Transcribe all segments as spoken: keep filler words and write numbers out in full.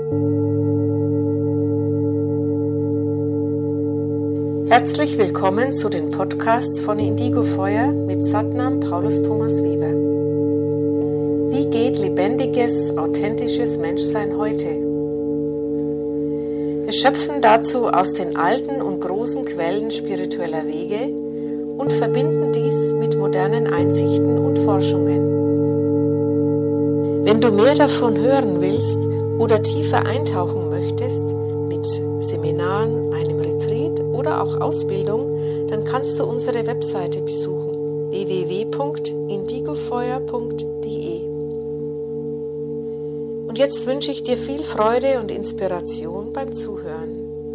Herzlich willkommen zu den Podcasts von Indigo Feuer mit Satnam Paulus Thomas Weber. Wie geht lebendiges, authentisches Menschsein heute? Wir schöpfen dazu aus den alten und großen Quellen spiritueller Wege und verbinden dies mit modernen Einsichten und Forschungen. Wenn du mehr davon hören willst oder tiefer eintauchen möchtest, mit Seminaren, einem Retreat oder auch Ausbildung, dann kannst du unsere Webseite besuchen w w w punkt indigofeuer punkt d e. Und jetzt wünsche ich dir viel Freude und Inspiration beim Zuhören.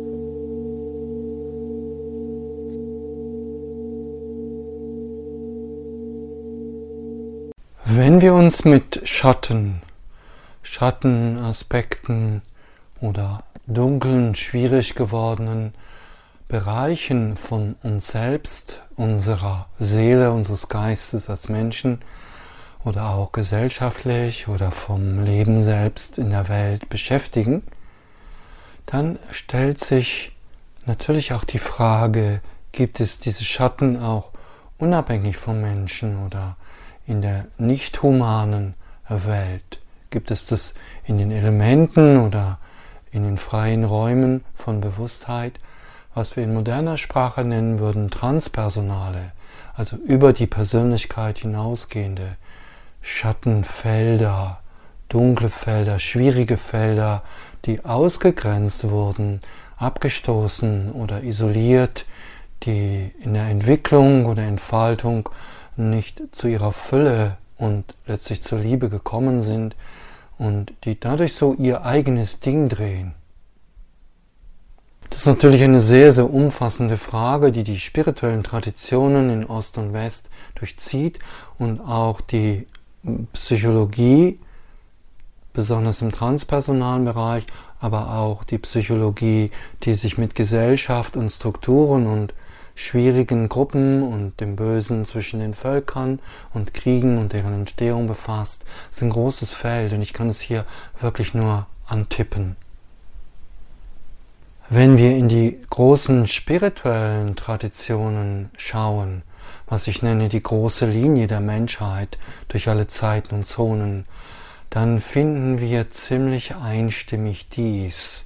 Wenn wir uns mit Schatten, Schattenaspekten oder dunklen, schwierig gewordenen Bereichen von uns selbst, unserer Seele, unseres Geistes als Menschen oder auch gesellschaftlich oder vom Leben selbst in der Welt beschäftigen, dann stellt sich natürlich auch die Frage, gibt es diese Schatten auch unabhängig vom Menschen oder in der nicht humanen Welt? Gibt es das in den Elementen oder in den freien Räumen von Bewusstheit, was wir in moderner Sprache nennen würden transpersonale, also über die Persönlichkeit hinausgehende Schattenfelder, dunkle Felder, schwierige Felder, die ausgegrenzt wurden, abgestoßen oder isoliert, die in der Entwicklung oder Entfaltung nicht zu ihrer Fülle und letztlich zur Liebe gekommen sind und die dadurch so ihr eigenes Ding drehen. Das ist natürlich eine sehr, sehr umfassende Frage, die die spirituellen Traditionen in Ost und West durchzieht und auch die Psychologie, besonders im transpersonalen Bereich, aber auch die Psychologie, die sich mit Gesellschaft und Strukturen und schwierigen Gruppen und dem Bösen zwischen den Völkern und Kriegen und deren Entstehung befasst. Es ist ein großes Feld und ich kann es hier wirklich nur antippen. Wenn wir in die großen spirituellen Traditionen schauen, was ich nenne die große Linie der Menschheit durch alle Zeiten und Zonen, dann finden wir ziemlich einstimmig dies: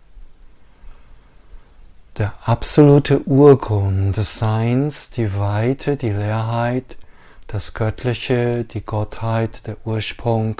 Der absolute Urgrund des Seins, die Weite, die Leerheit, das Göttliche, die Gottheit, der Ursprung,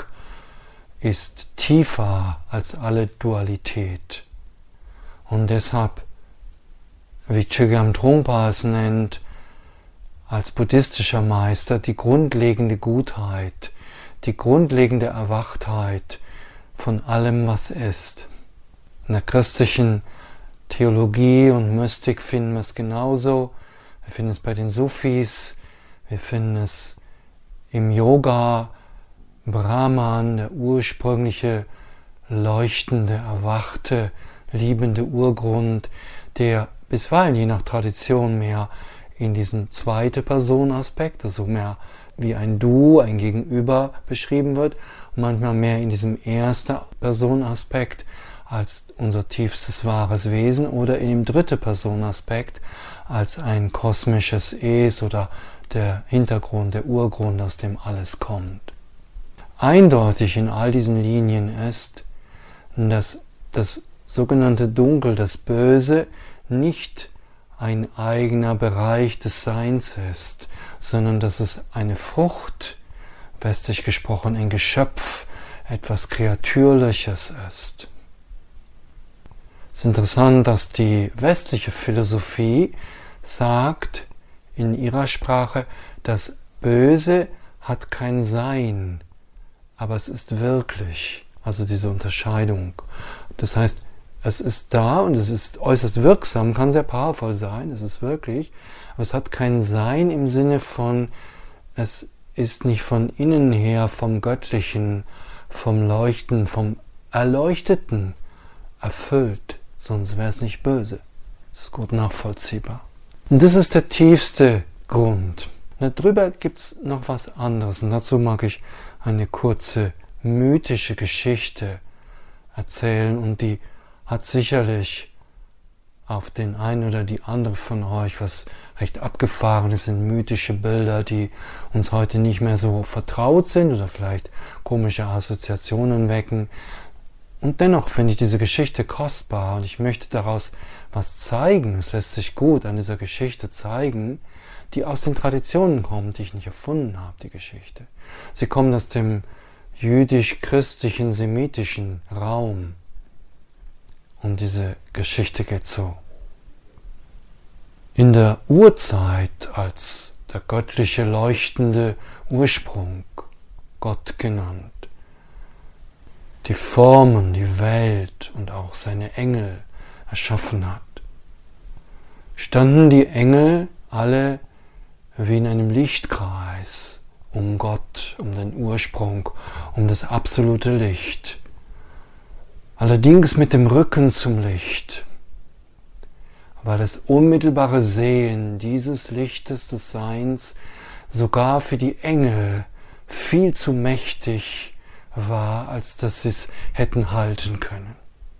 ist tiefer als alle Dualität. Und deshalb, wie Chögyam Trungpa es nennt, als buddhistischer Meister, die grundlegende Gutheit, die grundlegende Erwachtheit von allem, was ist. In der christlichen Theologie und Mystik finden wir es genauso. Wir finden es bei den Sufis, wir finden es im Yoga, Brahman, der ursprüngliche, leuchtende, erwachte, liebende Urgrund, der bisweilen je nach Tradition mehr in diesem Zweite-Person-Aspekt, also mehr wie ein Du, ein Gegenüber beschrieben wird, und manchmal mehr in diesem Erste-Person-Aspekt als unser tiefstes wahres Wesen oder in dem Dritte-Person-Aspekt als ein kosmisches Es oder der Hintergrund, der Urgrund, aus dem alles kommt. Eindeutig in all diesen Linien ist, dass das sogenannte Dunkel, das Böse, nicht ein eigener Bereich des Seins ist, sondern dass es eine Frucht, westlich gesprochen ein Geschöpf, etwas Kreatürliches ist. Es ist interessant, dass die westliche Philosophie sagt in ihrer Sprache, das Böse hat kein Sein, aber es ist wirklich, also diese Unterscheidung. Das heißt, es ist da und es ist äußerst wirksam, kann sehr powervoll sein, es ist wirklich, aber es hat kein Sein im Sinne von, es ist nicht von innen her vom Göttlichen, vom Leuchten, vom Erleuchteten erfüllt, sonst wäre es nicht böse. Das ist gut nachvollziehbar. Und das ist der tiefste Grund. Darüber gibt es noch was anderes und dazu mag ich eine kurze mythische Geschichte erzählen und die hat sicherlich auf den einen oder die andere von euch was recht Abgefahrenes, sind mythische Bilder, die uns heute nicht mehr so vertraut sind oder vielleicht komische Assoziationen wecken. Und dennoch finde ich diese Geschichte kostbar und ich möchte daraus was zeigen. Es lässt sich gut an dieser Geschichte zeigen, die aus den Traditionen kommt, die ich nicht erfunden habe, die Geschichte. Sie kommt aus dem jüdisch-christlichen, semitischen Raum. Und diese Geschichte geht so. In der Urzeit als der göttliche leuchtende Ursprung, Gott genannt, die Formen, die Welt und auch seine Engel erschaffen hat, standen die Engel alle wie in einem Lichtkreis um Gott, um den Ursprung, um das absolute Licht. Allerdings mit dem Rücken zum Licht, weil das unmittelbare Sehen dieses Lichtes des Seins sogar für die Engel viel zu mächtig war, als dass sie es hätten halten können.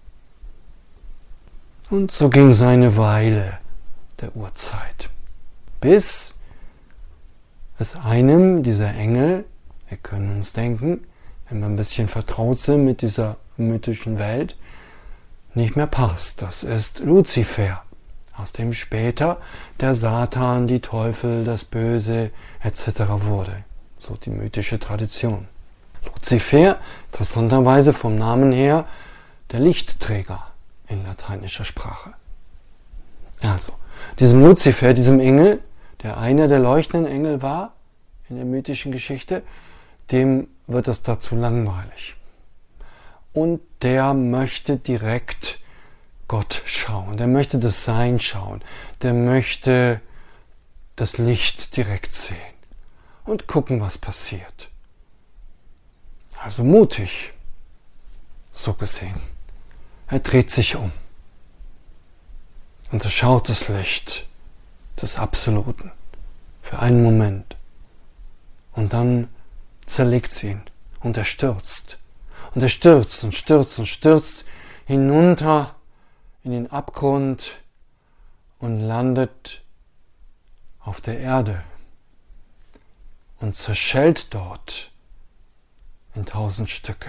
Und so ging es eine Weile der Urzeit, bis es einem dieser Engel, wir können uns denken, wenn wir ein bisschen vertraut sind mit dieser mythischen Welt, nicht mehr passt. Das ist Luzifer, aus dem später der Satan, die Teufel, das Böse et cetera wurde. So die mythische Tradition. Luzifer, interessanterweise vom Namen her, der Lichtträger in lateinischer Sprache. Also, diesem Luzifer, diesem Engel, der einer der leuchtenden Engel war in der mythischen Geschichte, dem wird es dazu langweilig. Und der möchte direkt Gott schauen, der möchte das Sein schauen, der möchte das Licht direkt sehen und gucken, was passiert. Also mutig, so gesehen. Er dreht sich um und er schaut das Licht des Absoluten für einen Moment und dann zerlegt sie ihn und er stürzt. Und er stürzt und stürzt und stürzt hinunter in den Abgrund und landet auf der Erde und zerschellt dort in tausend Stücke.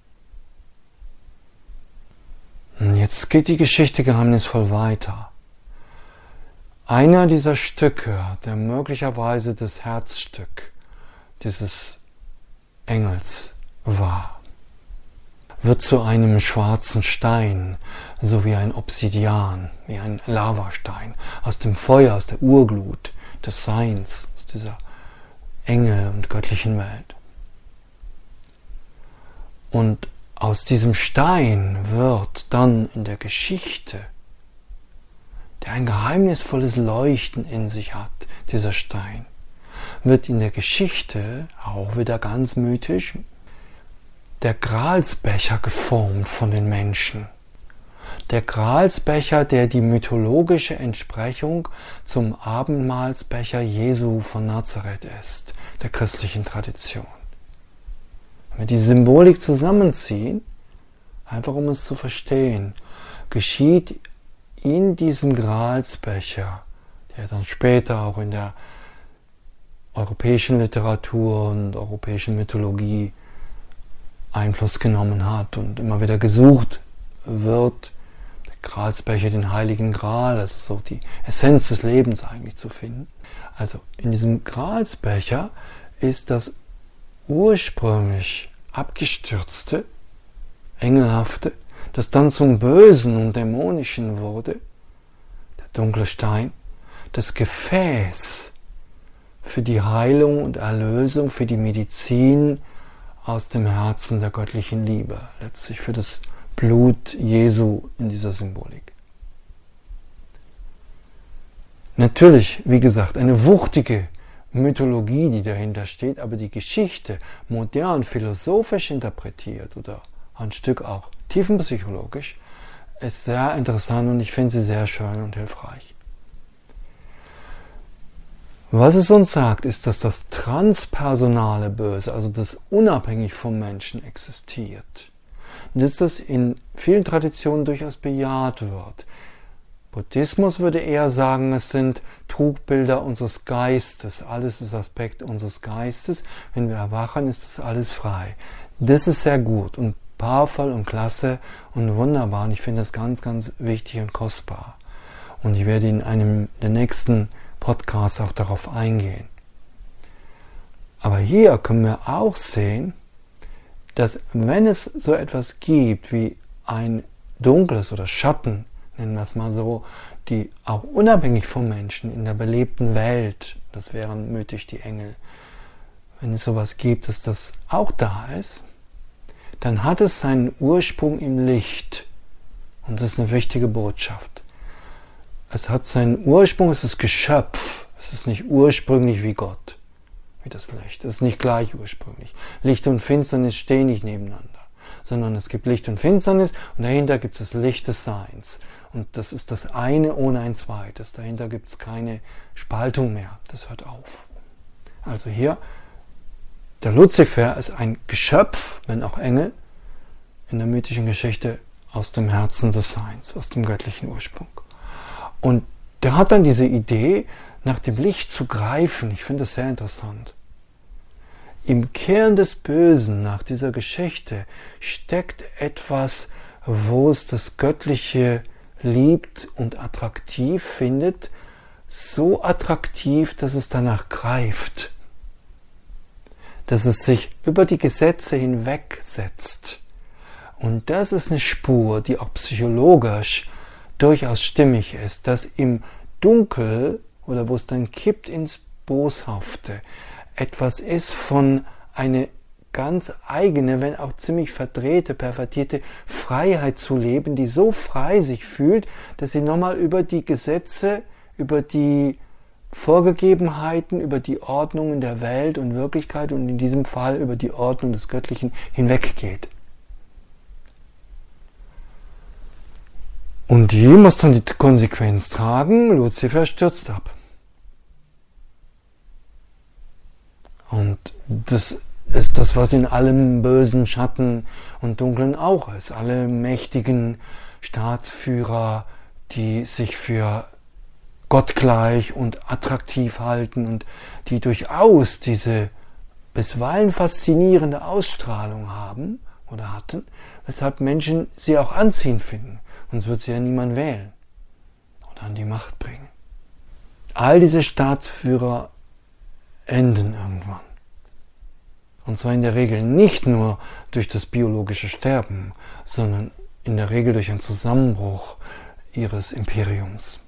Und jetzt geht die Geschichte geheimnisvoll weiter. Einer dieser Stücke, der möglicherweise das Herzstück dieses Engels war, wird zu einem schwarzen Stein, so wie ein Obsidian, wie ein Lavastein, aus dem Feuer, aus der Urglut des Seins, aus dieser Engel- und göttlichen Welt. Und aus diesem Stein wird dann in der Geschichte, der ein geheimnisvolles Leuchten in sich hat, dieser Stein, wird in der Geschichte, auch wieder ganz mythisch, der Gralsbecher geformt von den Menschen. Der Gralsbecher, der die mythologische Entsprechung zum Abendmahlsbecher Jesu von Nazareth ist, der christlichen Tradition. Wenn wir die Symbolik zusammenziehen, einfach um es zu verstehen, geschieht in diesem Gralsbecher, der dann später auch in der europäischen Literatur und europäischen Mythologie Einfluss genommen hat und immer wieder gesucht wird, der Gralsbecher, den Heiligen Gral, also so die Essenz des Lebens eigentlich zu finden. Also in diesem Gralsbecher ist das ursprünglich abgestürzte, engelhafte, das dann zum Bösen und Dämonischen wurde, der dunkle Stein, das Gefäß für die Heilung und Erlösung, für die Medizin aus dem Herzen der göttlichen Liebe, letztlich für das Blut Jesu in dieser Symbolik. Natürlich, wie gesagt, eine wuchtige Mythologie, die dahinter steht, aber die Geschichte modern philosophisch interpretiert oder ein Stück auch tiefenpsychologisch, ist sehr interessant und ich finde sie sehr schön und hilfreich. Was es uns sagt, ist, dass das transpersonale Böse, also das unabhängig vom Menschen existiert. und dass das in vielen Traditionen durchaus bejaht wird. Buddhismus würde eher sagen, es sind Trugbilder unseres Geistes. Alles ist Aspekt unseres Geistes. Wenn wir erwachen, ist das alles frei. Das ist sehr gut und powerful und klasse und wunderbar. Und ich finde das ganz, ganz wichtig und kostbar. Und ich werde in einem der nächsten Podcasts auch darauf eingehen. Aber hier können wir auch sehen, dass wenn es so etwas gibt wie ein dunkles oder Schatten, nennen wir es mal so, die auch unabhängig vom Menschen in der belebten Welt, das wären mythisch die Engel, wenn es sowas gibt, dass das auch da ist, dann hat es seinen Ursprung im Licht. Und das ist eine wichtige Botschaft. Es hat seinen Ursprung, es ist Geschöpf, es ist nicht ursprünglich wie Gott, wie das Licht. Es ist nicht gleich ursprünglich. Licht und Finsternis stehen nicht nebeneinander, sondern es gibt Licht und Finsternis und dahinter gibt es das Licht des Seins. Und das ist das eine ohne ein zweites. Dahinter gibt es keine Spaltung mehr. Das hört auf. Also hier, der Luzifer ist ein Geschöpf, wenn auch Engel, in der mythischen Geschichte aus dem Herzen des Seins, aus dem göttlichen Ursprung. Und der hat dann diese Idee, nach dem Licht zu greifen. Ich finde das sehr interessant. Im Kern des Bösen, nach dieser Geschichte, steckt etwas, wo es das Göttliche liebt und attraktiv findet, so attraktiv, dass es danach greift, dass es sich über die Gesetze hinwegsetzt. Und das ist eine Spur, die auch psychologisch durchaus stimmig ist, dass im Dunkel, oder wo es dann kippt ins Boshafte, etwas ist von eine ganz eigene, wenn auch ziemlich verdrehte, pervertierte Freiheit zu leben, die so frei sich fühlt, dass sie nochmal über die Gesetze, über die Vorgegebenheiten, über die Ordnungen der Welt und Wirklichkeit und in diesem Fall über die Ordnung des Göttlichen hinweggeht. Und die muss dann die Konsequenz tragen, Luzifer stürzt ab. Und das ist das, was in allem bösen Schatten und Dunklen auch ist. Alle mächtigen Staatsführer, die sich für gottgleich und attraktiv halten und die durchaus diese bisweilen faszinierende Ausstrahlung haben oder hatten, weshalb Menschen sie auch anziehend finden. Sonst wird sie ja niemand wählen oder an die Macht bringen. All diese Staatsführer enden irgendwann. Und zwar in der Regel nicht nur durch das biologische Sterben, sondern in der Regel durch einen Zusammenbruch ihres Imperiums.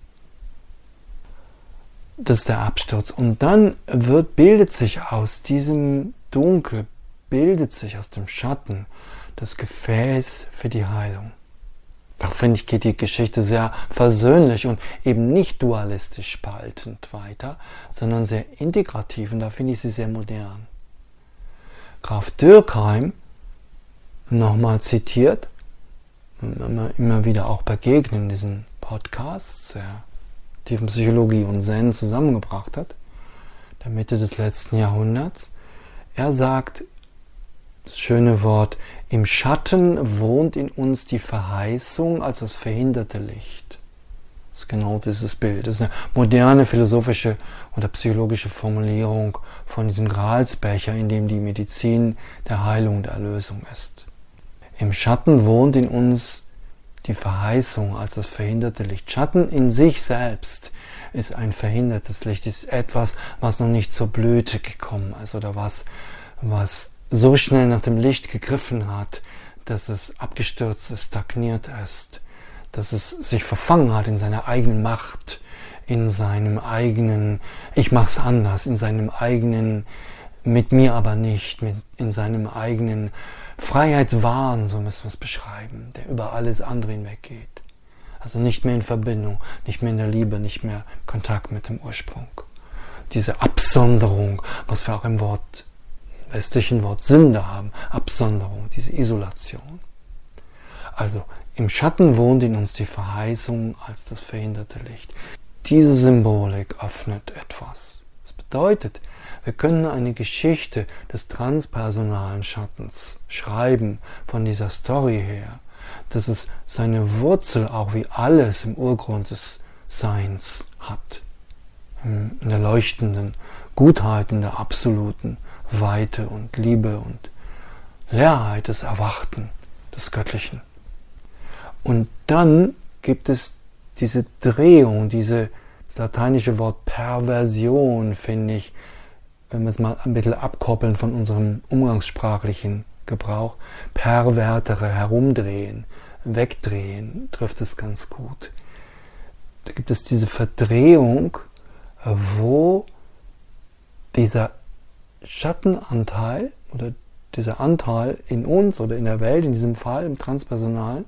Das ist der Absturz. Und dann wird, bildet sich aus diesem Dunkel, bildet sich aus dem Schatten das Gefäß für die Heilung. Da finde ich, geht die Geschichte sehr versöhnlich und eben nicht dualistisch spaltend weiter, sondern sehr integrativ. Und da finde ich sie sehr modern. Graf Dürkheim, nochmal zitiert, immer, immer wieder auch begegnen in diesen Podcasts, der Tiefenpsychologie und Zen zusammengebracht hat, der Mitte des letzten Jahrhunderts. Er sagt, das schöne Wort, im Schatten wohnt in uns die Verheißung als das verhinderte Licht. Das ist genau dieses Bild. Das ist eine moderne philosophische oder psychologische Formulierung von diesem Gralsbecher, in dem die Medizin der Heilung, der Erlösung ist. Im Schatten wohnt in uns die Verheißung als das verhinderte Licht. Schatten in sich selbst ist ein verhindertes Licht, ist etwas, was noch nicht zur Blüte gekommen ist oder was, was so schnell nach dem Licht gegriffen hat, dass es abgestürzt ist, stagniert ist, dass es sich verfangen hat in seiner eigenen Macht, in seinem eigenen, ich mach's anders, in seinem eigenen, mit mir aber nicht, mit, in seinem eigenen Freiheitswahn, so müssen wir es beschreiben, der über alles andere hinweggeht. Also nicht mehr in Verbindung, nicht mehr in der Liebe, nicht mehr Kontakt mit dem Ursprung. Diese Absonderung, was wir auch im Wort, westlichen Wort Sünde haben, Absonderung, diese Isolation. Also im Schatten wohnt in uns die Verheißung als das verhinderte Licht. Diese Symbolik öffnet etwas. Das bedeutet, wir können eine Geschichte des transpersonalen Schattens schreiben, von dieser Story her, dass es seine Wurzel auch wie alles im Urgrund des Seins hat, in der leuchtenden Gutheit, in der absoluten Weite und Liebe und Leerheit des Erwachten, des Göttlichen. Und dann gibt es diese Drehung, diese, das lateinische Wort Perversion, finde ich, wenn wir es mal ein bisschen abkoppeln von unserem umgangssprachlichen Gebrauch, pervertere, herumdrehen, wegdrehen, trifft es ganz gut. Da gibt es diese Verdrehung, wo dieser Schattenanteil oder dieser Anteil in uns oder in der Welt, in diesem Fall im Transpersonalen,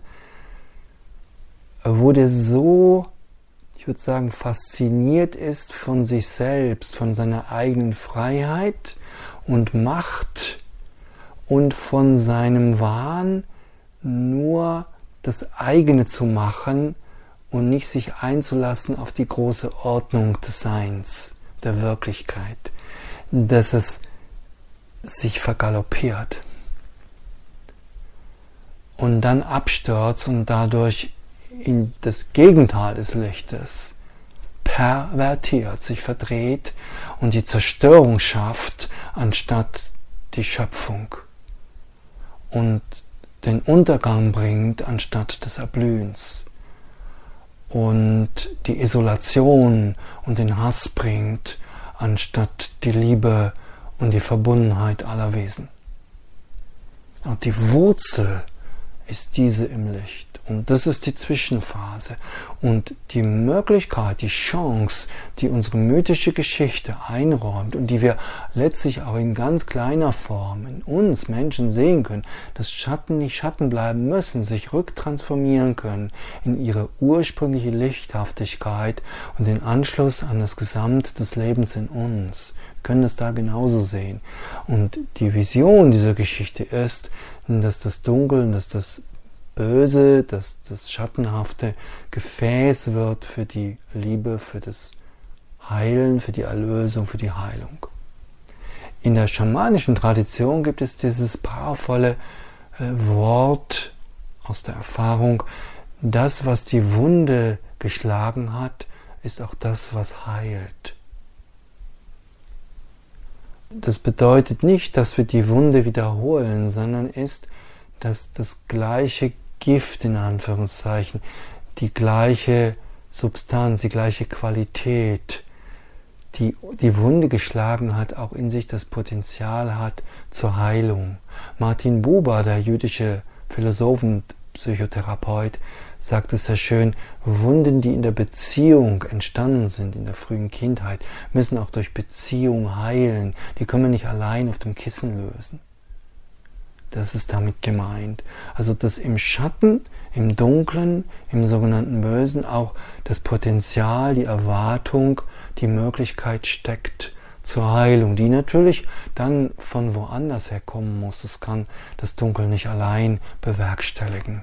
wo der so, ich würde sagen, fasziniert ist von sich selbst, von seiner eigenen Freiheit und Macht und von seinem Wahn, nur das eigene zu machen und nicht sich einzulassen auf die große Ordnung des Seins, der Wirklichkeit, dass es sich vergaloppiert und dann abstürzt und dadurch in das Gegenteil des Lichtes pervertiert, sich verdreht und die Zerstörung schafft, anstatt die Schöpfung, und den Untergang bringt, anstatt des Erblühens, und die Isolation und den Hass bringt, anstatt die Liebe und die Verbundenheit aller Wesen. Und die Wurzel ist diese im Licht. Und das ist die Zwischenphase. Und die Möglichkeit, die Chance, die unsere mythische Geschichte einräumt und die wir letztlich auch in ganz kleiner Form in uns Menschen sehen können, dass Schatten nicht Schatten bleiben müssen, sich rücktransformieren können in ihre ursprüngliche Lichthaftigkeit und den Anschluss an das Gesamt des Lebens in uns. Wir können das da genauso sehen. Und die Vision dieser Geschichte ist, dass das Dunkel, dass das Böse, dass das Schattenhafte Gefäß wird für die Liebe, für das Heilen, für die Erlösung, für die Heilung. In der schamanischen Tradition gibt es dieses powervolle äh, Wort aus der Erfahrung: Das, was die Wunde geschlagen hat, ist auch das, was heilt. Das bedeutet nicht, dass wir die Wunde wiederholen, sondern ist, dass das gleiche Gift in Anführungszeichen, die gleiche Substanz, die gleiche Qualität, die die Wunde geschlagen hat, auch in sich das Potenzial hat zur Heilung. Martin Buber, der jüdische Philosoph und Psychotherapeut, sagt es sehr schön: Wunden, die in der Beziehung entstanden sind, in der frühen Kindheit, müssen auch durch Beziehung heilen. Die können wir nicht allein auf dem Kissen lösen. Das ist damit gemeint. Also, dass im Schatten, im Dunklen, im sogenannten Bösen auch das Potenzial, die Erwartung, die Möglichkeit steckt zur Heilung, die natürlich dann von woanders herkommen muss. Das kann das Dunkel nicht allein bewerkstelligen.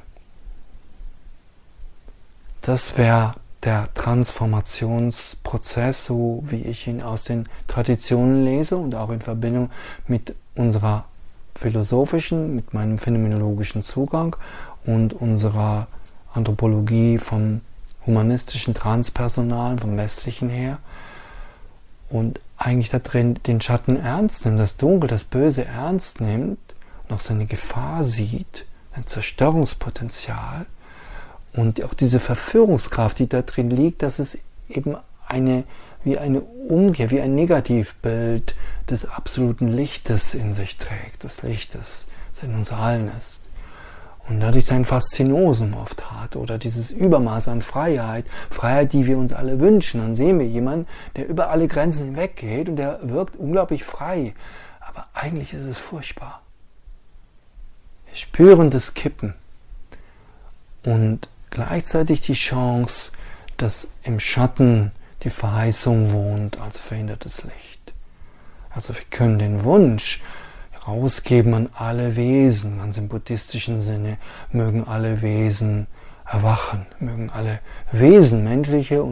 Das wäre der Transformationsprozess, so wie ich ihn aus den Traditionen lese und auch in Verbindung mit unserer philosophischen, mit meinem phänomenologischen Zugang und unserer Anthropologie vom humanistischen Transpersonalen, vom Westlichen her, und eigentlich da drin den Schatten ernst nimmt, das Dunkel, das Böse ernst nimmt und auch seine Gefahr sieht, ein Zerstörungspotenzial und auch diese Verführungskraft, die da drin liegt, dass es eben eine wie eine Umkehr, wie ein Negativbild des absoluten Lichtes in sich trägt, des Lichtes, das in uns allen ist. Und dadurch sein Faszinosum oft hat oder dieses Übermaß an Freiheit, Freiheit, die wir uns alle wünschen. Dann sehen wir jemanden, der über alle Grenzen hinweggeht und der wirkt unglaublich frei. Aber eigentlich ist es furchtbar. Wir spüren das Kippen und gleichzeitig die Chance, dass im Schatten die Verheißung wohnt als verhindertes Licht. Also wir können den Wunsch rausgeben an alle Wesen, ganz im buddhistischen Sinne, mögen alle Wesen erwachen, mögen alle Wesen, menschliche und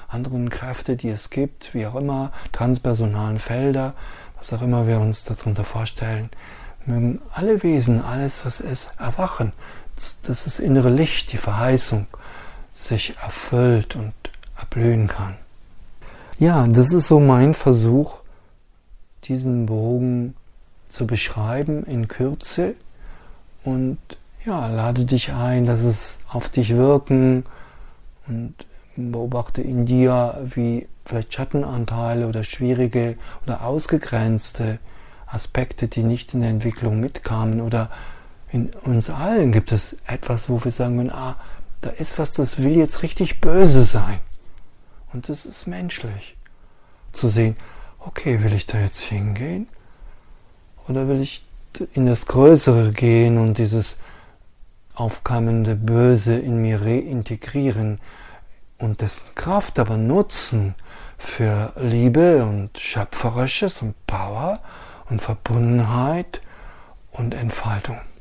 anderen Kräfte, die es gibt, wie auch immer, transpersonalen Felder, was auch immer wir uns darunter vorstellen, mögen alle Wesen, alles was ist, erwachen, dass das innere Licht, die Verheißung sich erfüllt und erblühen kann. Ja, das ist so mein Versuch, diesen Bogen zu beschreiben in Kürze, und ja, lade dich ein, lass es auf dich wirken und beobachte in dir, wie vielleicht Schattenanteile oder schwierige oder ausgegrenzte Aspekte, die nicht in der Entwicklung mitkamen, oder in uns allen gibt es etwas, wo wir sagen, ah, da ist was, das will jetzt richtig böse sein. Und das ist menschlich. Zu sehen, okay, will ich da jetzt hingehen? Oder will ich in das Größere gehen und dieses aufkommende Böse in mir reintegrieren und dessen Kraft aber nutzen für Liebe und Schöpferisches und Power und Verbundenheit und Entfaltung?